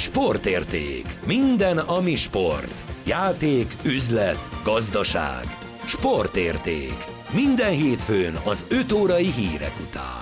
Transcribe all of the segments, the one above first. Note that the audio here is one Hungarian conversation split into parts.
Sportérték. Minden, ami sport. Játék, üzlet, gazdaság. Sportérték. Minden hétfőn az 5 órai hírek után.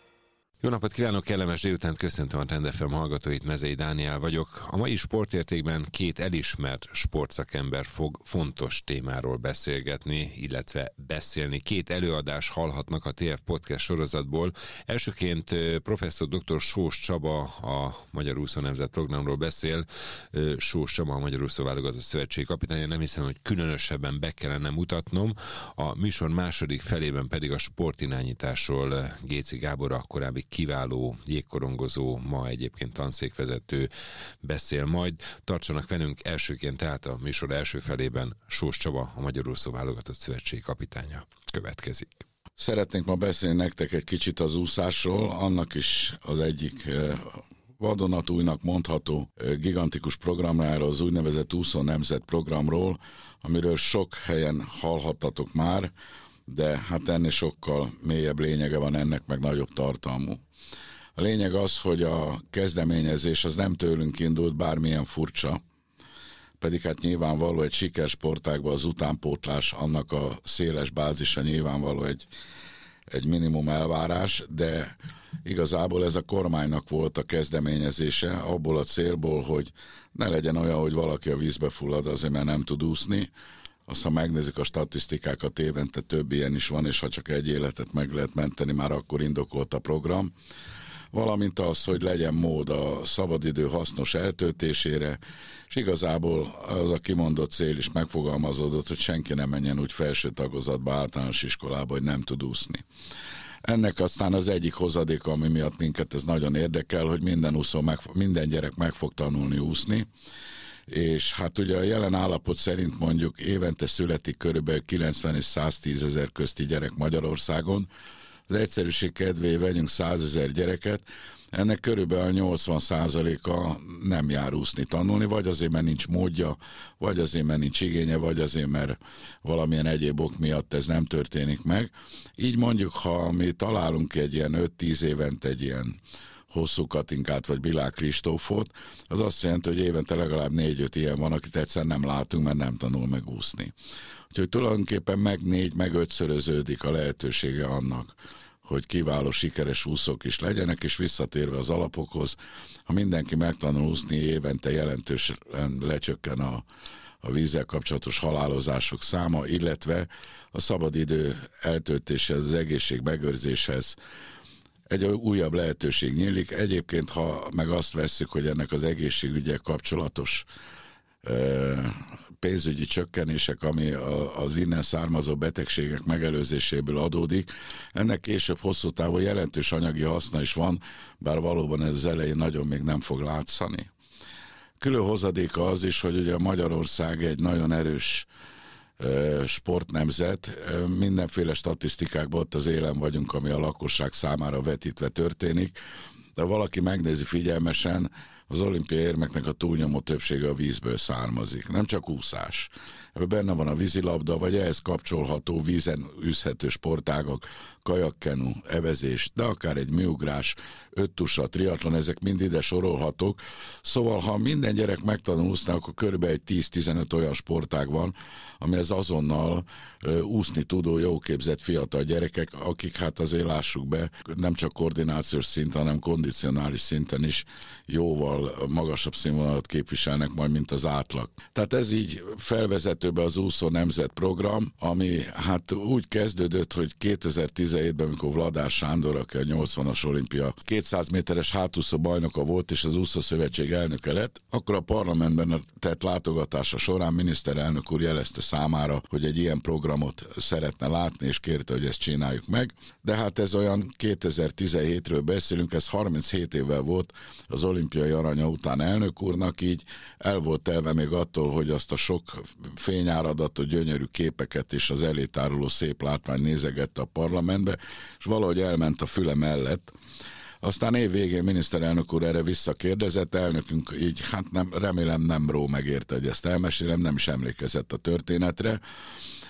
Jó napot kívánok, kellemes délutánt, köszöntöm a Trend FM hallgatóit, Mezei Dániel vagyok. A mai Sportértékben két elismert sportszakember fog fontos témáról beszélgetni, illetve beszélni. Két előadás hallhatnak a TF Podcast sorozatból. Elsőként professzor dr. Sós Csaba a Magyar Úszó Nemzet programról beszél. Sós Csaba a Magyar Úszó Válogatott Szövetség kapitánya, nem hiszem, hogy különösebben be kellene mutatnom. A műsor második felében pedig a sportirányításról Géci Gábor, a korábbi kiváló jégkorongozó, ma egyébként tanszékvezető beszél majd. Tartsanak velünk elsőként, tehát a műsor első felében Sós Csaba, a Magyar Úszó Válogatott Szövetség kapitánya következik. Szeretnénk ma beszélni nektek egy kicsit az úszásról, annak is az egyik vadonatújnak mondható gigantikus programráról, az úgynevezett Úszó Nemzet programról, amiről sok helyen hallhattatok már, de hát ennél sokkal mélyebb lényege van ennek, meg nagyobb tartalmú. A lényeg az, hogy a kezdeményezés az nem tőlünk indult, bármilyen furcsa, pedig hát nyilvánvaló egy sikersportágban az utánpótlás, annak a széles bázisa nyilvánvaló egy minimum elvárás, de igazából ez a kormánynak volt a kezdeményezése, abból a célból, hogy ne legyen olyan, hogy valaki a vízbe fullad azért, mert nem tud úszni. Azt, ha megnézzük a statisztikákat, évente több ilyen is van, és ha csak egy életet meg lehet menteni, már akkor indokolt a program. Valamint az, hogy legyen mód a szabadidő hasznos eltöltésére, és igazából az a kimondott cél is megfogalmazódott, hogy senki nem menjen úgy felső tagozatba, általános iskolába, hogy nem tud úszni. Ennek aztán az egyik hozadéka, ami miatt minket ez nagyon érdekel, hogy minden gyerek meg fog tanulni úszni, és hát ugye a jelen állapot szerint mondjuk évente születik körülbelül 90 és 110 ezer közti gyerek Magyarországon. Az egyszerűség kedvéért vegyünk 100 000 gyereket, ennek körülbelül 80%-a nem jár úszni tanulni, vagy azért, mert nincs módja, vagy azért, mert nincs igénye, vagy azért, mert valamilyen egyéb ok miatt ez nem történik meg. Így mondjuk, ha mi találunk egy ilyen 5-10 évente egy ilyen Hosszú Katinkát vagy Bilák Kristófot, az azt jelenti, hogy évente legalább 4-5 ilyen van, akit egyszer nem látunk, mert nem tanul meg úszni. Úgyhogy tulajdonképpen meg 5-szöröződik a lehetősége annak, hogy kiváló, sikeres úszók is legyenek, és visszatérve az alapokhoz, ha mindenki megtanul úszni, évente jelentősen lecsökken a vízzel kapcsolatos halálozások száma, illetve a szabadidő eltöltéshez, az egészség megőrzéshez egy újabb lehetőség nyílik. Egyébként, ha meg azt vesszük, hogy ennek az egészségügyel kapcsolatos pénzügyi csökkenések, ami az innen származó betegségek megelőzéséből adódik, ennek később hosszú távon jelentős anyagi haszna is van, bár valóban ez az elején nagyon még nem fog látszani. Külön hozadéka az is, hogy ugye Magyarország egy nagyon erős sportnemzet, mindenféle statisztikákban ott az élen vagyunk, ami a lakosság számára vetítve történik, de valaki megnézi figyelmesen, az olimpiai érmeknek a túlnyomó többsége a vízből származik. Nem csak úszás. Ebben benne van a vízilabda, vagy ehhez kapcsolható vízen űzhető sportágak, kajakkenu, evezés, de akár egy műugrás, 5 tusa, triatlon, ezek mind ide sorolhatók. Szóval, ha minden gyerek megtanul úszni, akkor körülbelül egy 10-15 olyan sportág van, amihez azonnal úszni tudó, jóképzett fiatal gyerekek, akik hát azért lássuk be, nem csak koordinációs szinten, hanem kondicionális szinten is jóval magasabb színvonalat képviselnek majd, mint az átlag. Tehát ez így felvezetőbe az Úszó Nemzet program, ami hát úgy kezdődött, hogy 2017-ben, amikor Vladár Sándor, aki a 80-as olimpia 200 méteres hátúszó bajnoka volt, és az Úszó Szövetség elnöke lett, akkor a parlamentben tett látogatása során miniszterelnök úr jelezte számára, hogy egy ilyen programot szeretne látni, és kérte, hogy ezt csináljuk meg. De hát ez olyan 2017-ről beszélünk, ez 37 évvel volt az olimpiai aranya után elnök úrnak, így el volt telve még attól, hogy azt a sok fényáradatú, gyönyörű képeket és az elétáruló szép látvány nézegette a parlamentbe, és valahogy elment a füle mellett. Aztán év végén miniszterelnök úr erre visszakérdezett, elnökünk így, hát nem, remélem nem ró megérte, hogy ezt elmesélem, nem is emlékezett a történetre,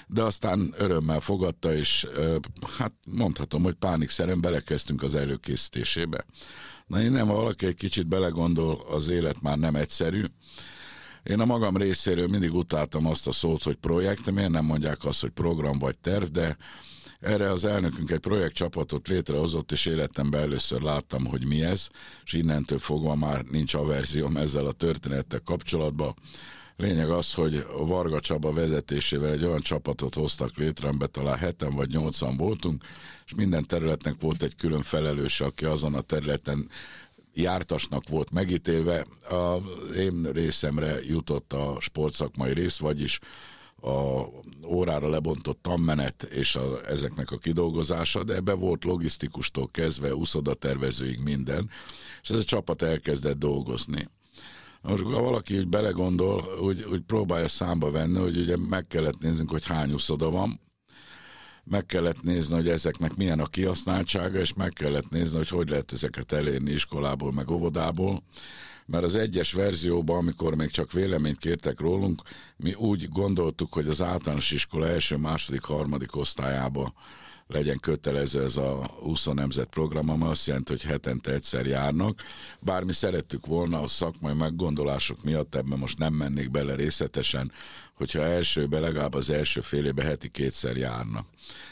de aztán örömmel fogadta, és hát mondhatom, hogy pánikszerűen belekezdtünk az előkészítésébe. Na innen, ha valaki egy kicsit belegondol, az élet már nem egyszerű. Én a magam részéről mindig utáltam azt a szót, hogy projekt, miért nem mondják azt, hogy program vagy terv, de erre az elnökünk egy projektcsapatot létrehozott, és életemben először láttam, hogy mi ez, és innentől fogva már nincs averzióm ezzel a történettel kapcsolatban. Lényeg az, hogy a Varga Csaba vezetésével egy olyan csapatot hoztak létre, amiben talán 7 vagy 8 voltunk, és minden területnek volt egy külön felelős, aki azon a területen jártasnak volt megítélve. Az én részemre jutott a sportszakmai rész, vagyis a órára lebontott tanmenet és ezeknek a kidolgozása, de ebbe volt logisztikustól kezdve, úszodatervezőig minden, és ez a csapat elkezdett dolgozni. Most ha valaki úgy belegondol, úgy próbálja számba venni, hogy ugye meg kellett néznünk, hogy hány úszoda van, meg kellett nézni, hogy ezeknek milyen a kihasználtsága, és meg kellett nézni, hogy lehet ezeket elérni iskolából, meg óvodából, mert az egyes verzióban, amikor még csak véleményt kértek rólunk, mi úgy gondoltuk, hogy az általános iskola első, második, harmadik osztályába legyen kötelező ez a úszó nemzet program, ami azt jelenti, hogy hetente egyszer járnak. Bár mi szerettük volna a szakmai meggondolások miatt, ebben most nem mennék bele részletesen, hogyha elsőben legalább az első fél évben heti 2-szer járnak.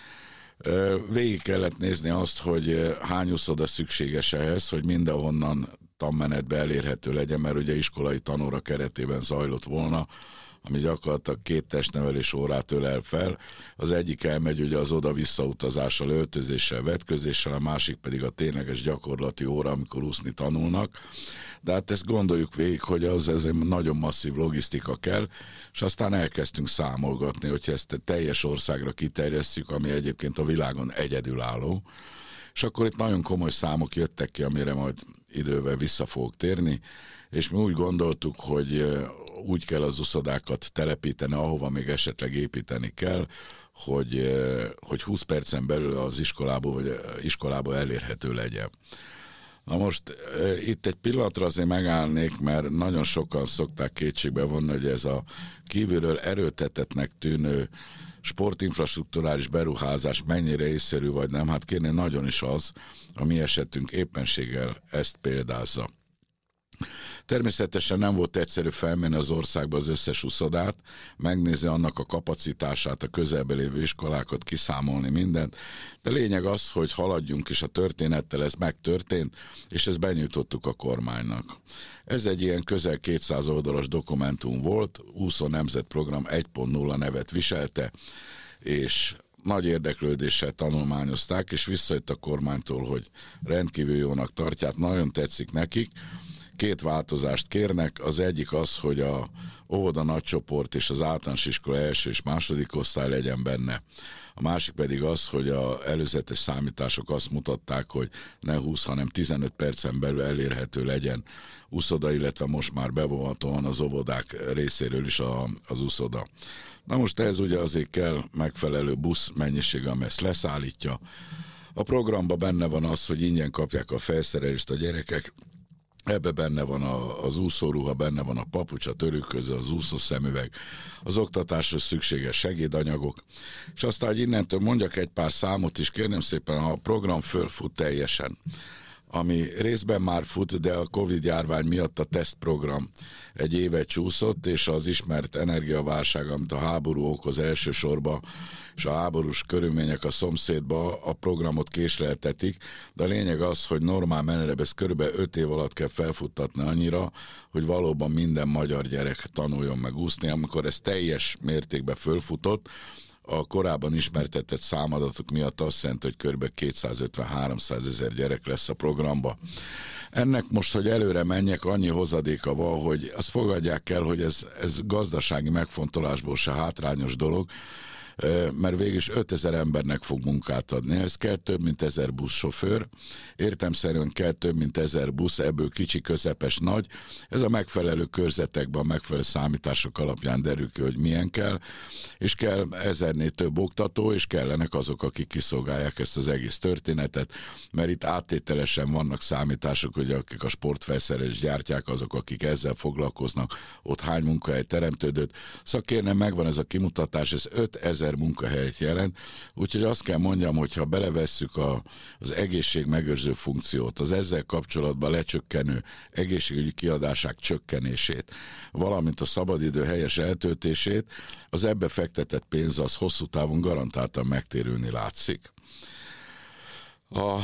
Végig kellett nézni azt, hogy hány úszoda szükséges ehhez, hogy mindenhonnan tanmenetbe elérhető legyen, mert ugye iskolai tanóra keretében zajlott volna, ami gyakorlatilag 2 testnevelés órát ölel fel. Az egyik elmegy ugye az oda-vissza utazással, öltözéssel, vetközéssel, a másik pedig a tényleges gyakorlati óra, amikor úszni tanulnak. De hát ezt gondoljuk végig, hogy ez egy nagyon masszív logisztika kell, és aztán elkezdtünk számolgatni, hogy ezt teljes országra kiterjesszük, ami egyébként a világon egyedülálló. És akkor itt nagyon komoly számok jöttek ki, amire majd idővel vissza fogok térni, és mi úgy gondoltuk, hogy úgy kell az uszodákat telepíteni, ahova még esetleg építeni kell, hogy 20 percen belül az iskolából elérhető legyen. Na most itt egy pillanatra azért megállnék, mert nagyon sokan szokták kétségbe vonni, hogy ez a kívülről erőltetettnek tűnő sportinfrastrukturális beruházás mennyire észszerű vagy nem, hát kérni nagyon is az, a mi esetünk éppenséggel ezt példázza. Természetesen nem volt egyszerű felmenni az országba az összes uszodát, megnézni annak a kapacitását, a közelbe lévő iskolákat, kiszámolni mindent, de lényeg az, hogy haladjunk, és a történettel ez megtörtént, és ezt benyújtottuk a kormánynak. Ez egy ilyen közel 200 oldalas dokumentum volt, úszó nemzetprogram 1.0 nevet viselte, és nagy érdeklődéssel tanulmányozták, és visszajött a kormánytól, hogy rendkívül jónak tartják, nagyon tetszik nekik. 2 változást kérnek, az egyik az, hogy a óvoda nagycsoport és az általános iskola első és második osztály legyen benne. A másik pedig az, hogy az előzetes számítások azt mutatták, hogy ne 20, hanem 15 percen belül elérhető legyen úszoda, illetve most már bevonhatóan az óvodák részéről is az úszoda. Na most ez ugye azért kell megfelelő busz mennyiség, ami ezt leszállítja. A programban benne van az, hogy ingyen kapják a felszerelést a gyerekek, ebbe benne van az úszóruha, benne van a papucs, a törőköző, az úszószemüveg, az oktatásra szükséges segédanyagok, és aztán, hogy innentől mondjak egy pár számot is, kérném szépen, a program fölfut teljesen, ami részben már fut, de a Covid-járvány miatt a tesztprogram egy évet csúszott, és az ismert energiaválság, amit a háború okoz elsősorban, és a háborús körülmények a szomszédba a programot késleltetik, de a lényeg az, hogy normál menetben ezt körülbelül 5 év alatt kell felfuttatni annyira, hogy valóban minden magyar gyerek tanuljon meg úszni. Amikor ez teljes mértékben fölfutott, a korábban ismertetett számadatok miatt azt jelenti, hogy kb. 250-300 ezer gyerek lesz a programba. Ennek most, hogy előre menjek, annyi hozadéka van, hogy azt fogadják el, hogy ez gazdasági megfontolásból se hátrányos dolog, mert végülis 5000 embernek fog munkát adni. Ez kell több mint 1000 buszsofőr, értelemszerűen kell több mint 1000 busz, ebből kicsi, közepes, nagy. Ez a megfelelő körzetekben, a megfelelő számítások alapján derül ki, hogy milyen kell, és kell 1000-nél több oktató, és kellenek azok, akik kiszolgálják ezt az egész történetet, mert itt áttételesen vannak számítások, hogy akik a sportfelszerelést gyártják, azok, akik ezzel foglalkoznak, ott hány munkahely teremtődött. Szóval kérnem, megvan ez a kimutatás, ez 5000 000 munkahelyet jelent, úgyhogy azt kell mondjam, hogy ha belevesszük az egészségmegőrző funkciót, az ezzel kapcsolatban lecsökkenő egészségügyi kiadásák csökkenését, valamint a szabadidő helyes eltöltését, az ebbe fektetett pénz az hosszú távon garantáltan megtérülni látszik. A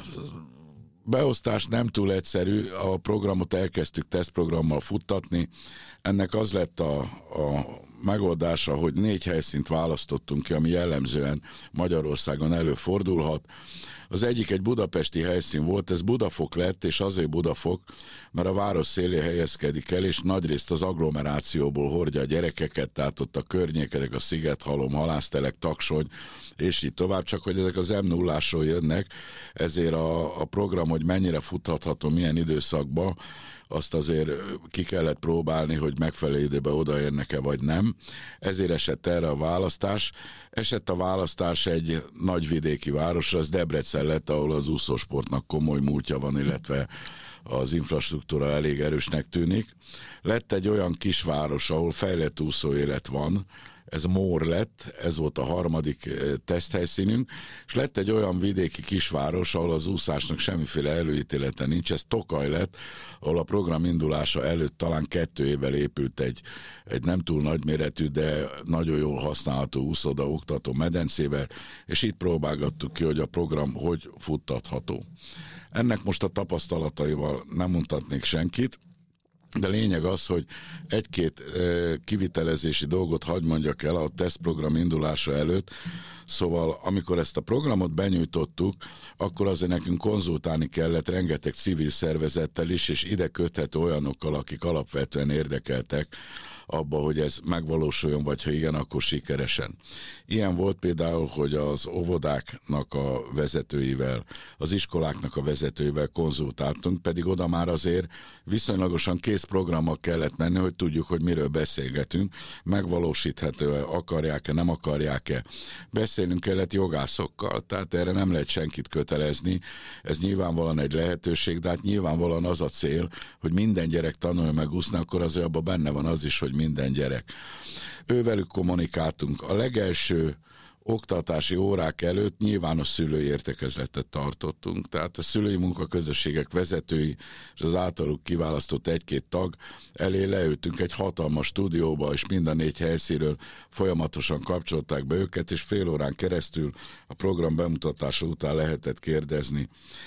beosztás nem túl egyszerű, a programot elkezdtük tesztprogrammal futtatni, ennek az lett a megoldása, hogy 4 helyszínt választottunk ki, ami jellemzően Magyarországon előfordulhat. Az egyik egy budapesti helyszín volt, ez Budafok lett, és azért Budafok, mert a város szélén helyezkedik el, és nagyrészt az agglomerációból hordja a gyerekeket, tehát ott a környékedek, a Szigethalom, Halásztelek, Taksony, és így tovább, csak hogy ezek az M0-ásról jönnek, ezért a program, hogy mennyire futhatható, milyen időszakban, azt azért ki kellett próbálni, hogy megfelelő időben odaérnek-e vagy nem. Ezért esett erre a választás. Esett a választás egy nagyvidéki városra, az Debrecen lett, ahol az úszósportnak komoly múltja van, illetve az infrastruktúra elég erősnek tűnik. Lett egy olyan kisváros, ahol fejlett úszóélet van, ez Mór lett, ez volt a harmadik teszthelyszínünk, és lett egy olyan vidéki kisváros, ahol az úszásnak semmiféle előítélete nincs, ez Tokaj lett, ahol a program indulása előtt talán 2 évvel épült egy nem túl nagyméretű, de nagyon jól használható úszoda oktató medencével, és itt próbálgattuk ki, hogy a program hogy futtatható. Ennek most a tapasztalataival nem mutatnék senkit, de lényeg az, hogy 1-2 kivitelezési dolgot hadd mondjak el a tesztprogram indulása előtt. Szóval amikor ezt a programot benyújtottuk, akkor azért nekünk konzultálni kellett rengeteg civil szervezettel is, és ide köthető olyanokkal, akik alapvetően érdekeltek abba, hogy ez megvalósuljon, vagy ha igen, akkor sikeresen. Ilyen volt például, hogy az óvodáknak a vezetőivel, az iskoláknak a vezetőivel konzultáltunk, pedig oda már azért viszonylagosan kész programmal kellett menni, hogy tudjuk, hogy miről beszélgetünk, megvalósítható-e, akarják-e, nem akarják-e. Beszélnünk kellett jogászokkal, tehát erre nem lehet senkit kötelezni, ez nyilvánvalóan egy lehetőség, de hát nyilvánvalóan az a cél, hogy minden gyerek tanulja meg úszni, akkor azért abban benne van az is, hogy minden gyerek. Ővelük kommunikáltunk. A legelső oktatási órák előtt nyilvános szülői értekezletet tartottunk, tehát a szülői munkaközösségek vezetői és az általuk kiválasztott 1-2 tag elé leültünk egy hatalmas stúdióba, és mind a 4 helyszínről folyamatosan kapcsolták be őket, és fél órán keresztül a program bemutatása után lehetett kérdezni.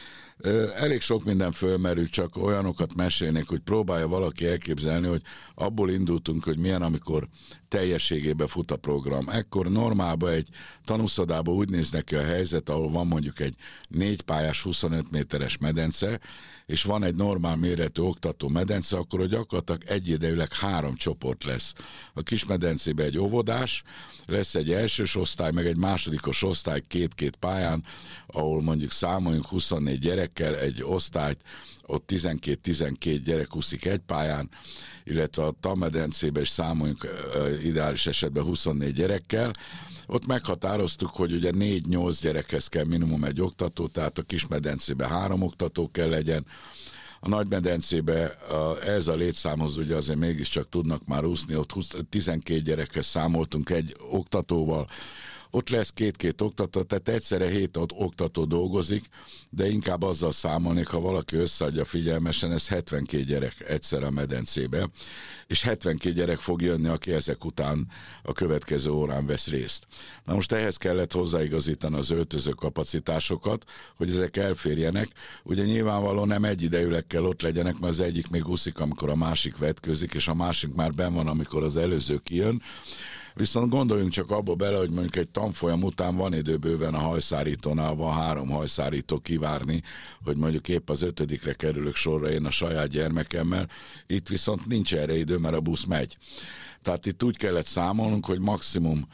Elég sok minden fölmerül, csak olyanokat mesélnék, hogy próbálja valaki elképzelni, hogy abból indultunk, hogy milyen, amikor teljességében fut a program. Ekkor normálban egy tanúszodában úgy néz neki a helyzet, ahol van mondjuk egy 4 pályás 25 méteres medence, és van egy normál méretű oktató medence, akkor hogy gyakorlatilag egyidejűleg 3 csoport lesz. A kis medencében egy óvodás, lesz egy elsős osztály, meg egy másodikos osztály 2-2 pályán, ahol mondjuk számoljunk 24 gyerekkel, egy osztályt, ott 12-12 gyerek úszik egy pályán, illetve a tanmedencében is számoljunk ideális esetben 24 gyerekkel. Ott meghatároztuk, hogy ugye 4-8 gyerekhez kell minimum egy oktató, tehát a kismedencében 3 oktató kell legyen. A nagymedencében ez a létszámhoz ugye azért mégiscsak tudnak már úszni, ott 12 gyerekhez számoltunk egy oktatóval, ott lesz 2-2 oktató, tehát egyszerre 7 oktató dolgozik, de inkább azzal számolnék, ha valaki összeadja figyelmesen, ez 72 gyerek egyszer a medencébe, és 72 gyerek fog jönni, aki ezek után a következő órán vesz részt. Na most ehhez kellett hozzáigazítani az öltöző kapacitásokat, hogy ezek elférjenek. Ugye nyilvánvalóan nem egyidejűleg kell ott legyenek, mert az egyik még úszik, amikor a másik vetkőzik, és a másik már benn van, amikor az előző kijön. Viszont gondoljunk csak abba bele, hogy mondjuk egy tanfolyam után van idő bőven a hajszárítónál, van 3 hajszárító kivárni, hogy mondjuk épp az 5-re kerülök sorra én a saját gyermekemmel. Itt viszont nincs erre idő, mert a busz megy. Tehát itt úgy kellett számolnunk, hogy maximum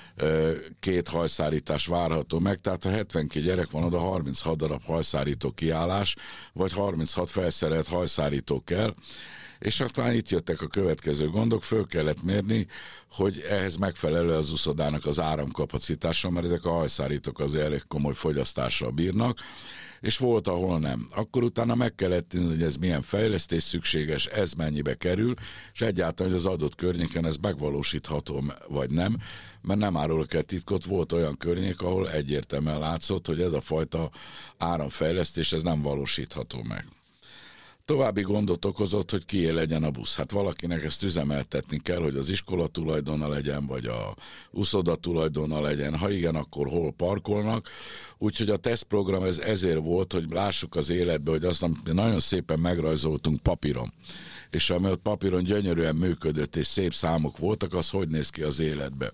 2 hajszárítás várható meg, tehát ha 72 gyerek van, oda 36 darab hajszárító kiállás, vagy 36 felszerelt hajszárító kell, És aztán itt jöttek a következő gondok, föl kellett mérni, hogy ehhez megfelelő az úszodának az áramkapacitása, mert ezek a hajszárítók azért elég komoly fogyasztással bírnak, és volt, ahol nem. Akkor utána meg kellett nézni, hogy ez milyen fejlesztés szükséges, ez mennyibe kerül, és egyáltalán, hogy az adott környéken ez megvalósítható vagy nem, mert nem árulok el titkot, volt olyan környék, ahol egyértelműen látszott, hogy ez a fajta áramfejlesztés ez nem valósítható meg. További gondot okozott, hogy kié legyen a busz. Hát valakinek ezt üzemeltetni kell, hogy az iskola tulajdona legyen, vagy a uszoda tulajdona legyen. Ha igen, akkor hol parkolnak. Úgyhogy a tesztprogram ezért volt, hogy lássuk az életbe, hogy azt nagyon szépen megrajzoltunk papíron. És ami ott papíron gyönyörűen működött, és szép számok voltak, az hogy néz ki az életbe.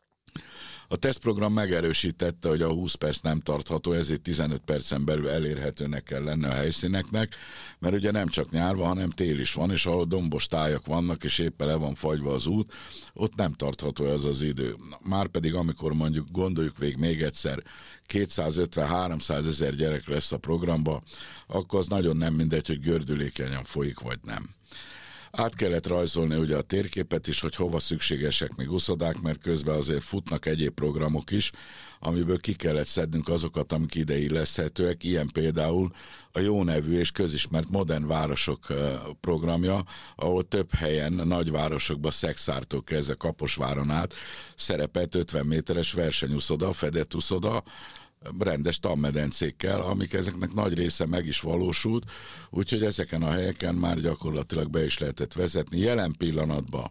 A tesztprogram megerősítette, hogy a 20 perc nem tartható, ezért 15 percen belül elérhetőnek kell lenni a helyszíneknek, mert ugye nem csak nyár van, hanem tél is van, és ahol dombos tájak vannak, és éppen le van fagyva az út, ott nem tartható ez az idő. Márpedig amikor mondjuk gondoljuk végig még egyszer, 250-300 ezer gyerek lesz a programba, akkor az nagyon nem mindegy, hogy gördülékenyen folyik, vagy nem. Át kellett rajzolni ugye a térképet is, hogy hova szükségesek még uszodák, mert közben azért futnak egyéb programok is, amiből ki kellett szednünk azokat, amik ide illeszthetőek, ilyen például a jó nevű és közismert Modern Városok programja, ahol több helyen, nagyvárosokban, Szexártól kezdve Kaposváron át szerepelt 50 méteres versenyuszoda, fedett uszoda, rendes tanmedencékkel, amik ezeknek nagy része meg is valósult, úgyhogy ezeken a helyeken már gyakorlatilag be is lehetett vezetni. Jelen pillanatban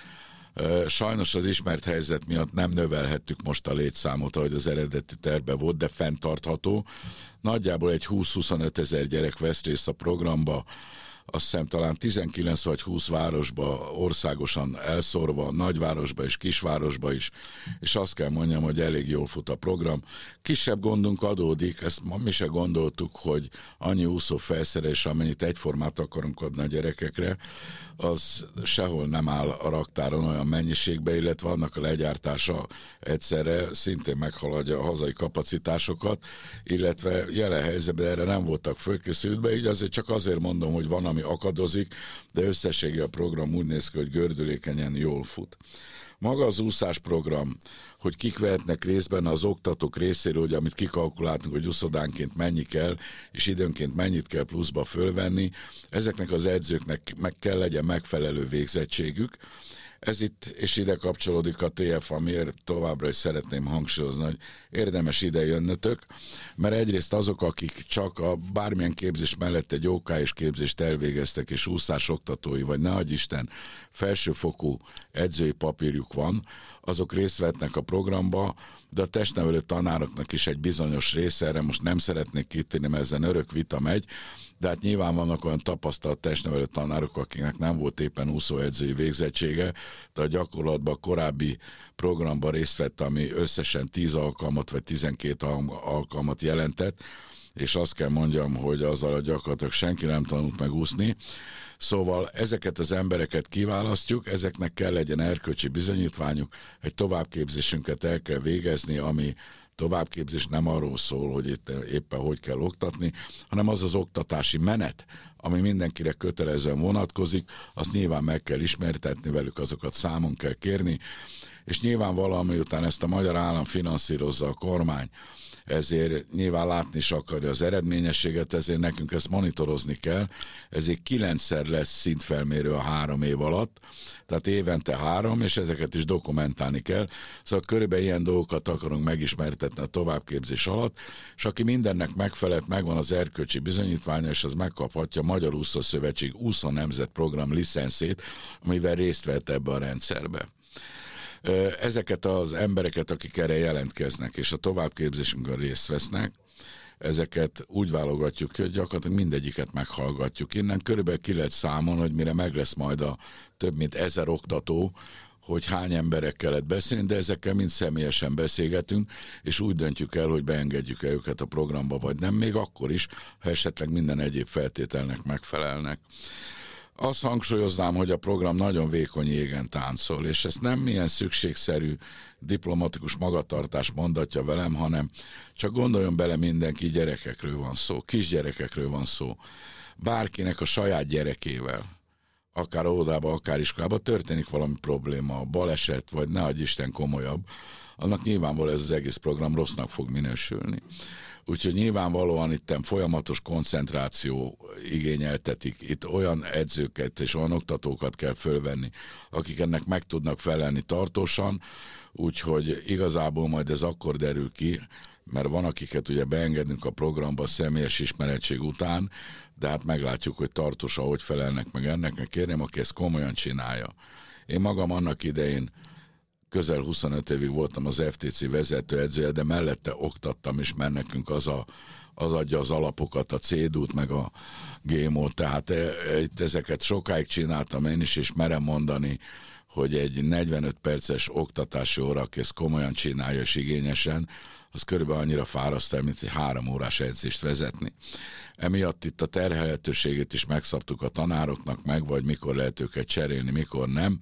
sajnos az ismert helyzet miatt nem növelhettük most a létszámot, ahogy az eredeti tervben volt, de fenntartható. Nagyjából egy 20-25 ezer gyerek vesz részt a programba, azt hiszem talán 19 vagy 20 városba országosan elszórva, nagyvárosba és kisvárosba is, és azt kell mondjam, hogy elég jól fut a program. Kisebb gondunk adódik, ezt mi se gondoltuk, hogy annyi úszó felszerelés, amennyit egyformát akarunk adni a gyerekekre, az sehol nem áll a raktáron olyan mennyiségbe, illetve annak a legyártása egyszerre szintén meghaladja a hazai kapacitásokat, illetve jelen helyzetben erre nem voltak fölkészültbe, így azért csak azért mondom, hogy van, ami akadozik, de összessége a program úgy néz ki, hogy gördülékenyen jól fut. Maga az úszásprogram, hogy kik vehetnek részben az oktatók részéről, hogy amit kikalkuláltunk, hogy uszodánként mennyi kell, és időnként mennyit kell pluszba fölvenni, ezeknek az edzőknek meg kell legyen megfelelő végzettségük. Ez itt, és ide kapcsolódik a TF, amiért továbbra is szeretném hangsúlyozni, hogy érdemes ide jönnötök, mert egyrészt azok, akik csak a bármilyen képzés mellett egy OK-s képzést elvégeztek, és úszás oktatói, vagy ne adj Isten, felsőfokú edzői papírjuk van, azok részt vehetnek a programba, de a testnevelő tanároknak is egy bizonyos része, erre most nem szeretnék kitérni, mert ezen örök vita megy, de hát nyilván vannak olyan tapasztalt testnevelő tanárok, akiknek nem volt éppen úszóedzői végzettsége, de a gyakorlatban a korábbi programban részt vett, ami összesen 10 alkalmat vagy 12 alkalmat jelentett, és azt kell mondjam, hogy azzal a gyakorlatilag senki nem tanult meg úszni. Szóval ezeket az embereket kiválasztjuk, ezeknek kell legyen erkölcsi bizonyítványuk, egy továbbképzésünket el kell végezni, ami továbbképzés nem arról szól, hogy éppen hogy kell oktatni, hanem az az oktatási menet, ami mindenkire kötelezően vonatkozik, azt nyilván meg kell ismertetni velük, azokat számon kell kérni, és nyilvánvalóan miután ezt a magyar állam finanszírozza, a kormány, ezért nyilván látni is akarja az eredményességet, ezért nekünk ezt monitorozni kell, ezért 9-szer lesz szintfelmérő a 3 év alatt, tehát évente 3, és ezeket is dokumentálni kell, szóval körülbelül ilyen dolgokat akarunk megismertetni a továbbképzés alatt, és aki mindennek megfelelt, megvan az erkölcsi bizonyítványa, és az megkaphatja a Magyar Úszó Szövetség úszó nemzetprogram licenszét, amivel részt vett ebbe a rendszerbe. Ezeket az embereket, akik erre jelentkeznek, és a továbbképzésünkön részt vesznek, ezeket úgy válogatjuk, hogy gyakorlatilag mindegyiket meghallgatjuk. Innen körülbelül ki lehet számolni, hogy mire meg lesz majd a több mint 1000 oktató, hogy hány emberekkel lehet beszélni, de ezekkel mind személyesen beszélgetünk, és úgy döntjük el, hogy beengedjük-e őket a programba, vagy nem, még akkor is, ha esetleg minden egyéb feltételnek megfelelnek. Azt hangsúlyoznám, hogy a program nagyon vékony jégen táncol, és ezt nem milyen szükségszerű diplomatikus magatartás mondatja velem, hanem csak gondoljon bele, mindenki, gyerekekről van szó, kisgyerekekről van szó. Bárkinek a saját gyerekével, akár óvodába, akár iskolába történik valami probléma, baleset, vagy ne adj Isten komolyabb, annak nyilvánvaló ez az egész program rossznak fog minősülni. Úgyhogy nyilvánvalóan itt folyamatos koncentráció igényeltetik. Itt olyan edzőket és olyan oktatókat kell fölvenni, akik ennek meg tudnak felelni tartósan, úgyhogy igazából majd ez akkor derül ki, mert van, akiket ugye beengedünk a programba személyes ismeretség után, de hát meglátjuk, hogy tartósan hogy felelnek meg ennek. Kérném, aki ezt komolyan csinálja. Én magam annak idején közel 25 évig voltam az FTC vezetőedzője, de mellette oktattam is, mert nekünk az adja az alapokat, a CDU-t, meg a GMO-t, tehát itt ezeket sokáig csináltam én is, és merem mondani, hogy egy 45 perces oktatási óra, aki ezt komolyan csinálja és igényesen, az körülbelül annyira fáraszt el, mint egy 3 órás edzést vezetni. Emiatt itt a terhelhetőségét is megszabtuk a tanároknak meg, vagy mikor lehet őket cserélni, mikor nem,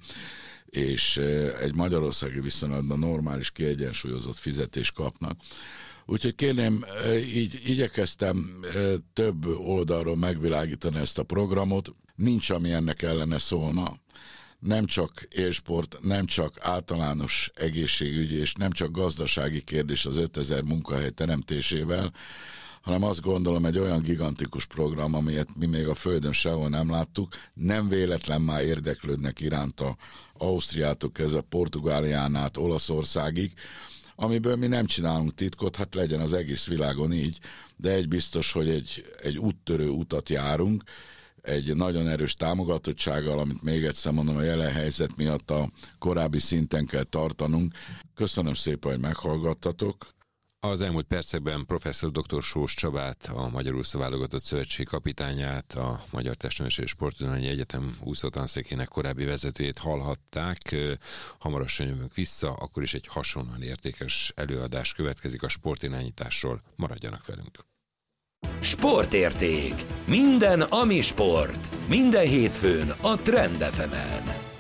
és egy magyarországi viszonylatban normális, kiegyensúlyozott fizetést kapnak. Úgyhogy kérném, így igyekeztem több oldalról megvilágítani ezt a programot, nincs, ami ennek ellene szólna. Nem csak élsport, nem csak általános egészségügyi, és nem csak gazdasági kérdés az 5000 munkahely teremtésével, hanem azt gondolom egy olyan gigantikus program, amelyet mi még a Földön sehol nem láttuk, nem véletlen már érdeklődnek iránta Ausztriától kezdve Portugálián át Olaszországig, amiből mi nem csinálunk titkot, hát legyen az egész világon így, de egy biztos, hogy egy úttörő utat járunk, egy nagyon erős támogatottsággal, amit még egyszer mondom, a jelen helyzet miatt a korábbi szinten kell tartanunk. Köszönöm szépen, hogy meghallgattatok. Az elmúlt percekben professzor dr. Sós Csabát, a Magyarul Válogatott Szövetség kapitányát, a Magyar Testnevelési és Sporttudományi Egyetem úszótanszékének korábbi vezetőjét hallhatták. Hamarosan jövünk vissza, akkor is egy hasonlóan értékes előadás következik a sportirányításról. Maradjanak velünk! Sportérték. Minden, ami sport. Minden hétfőn a Trend FM-en.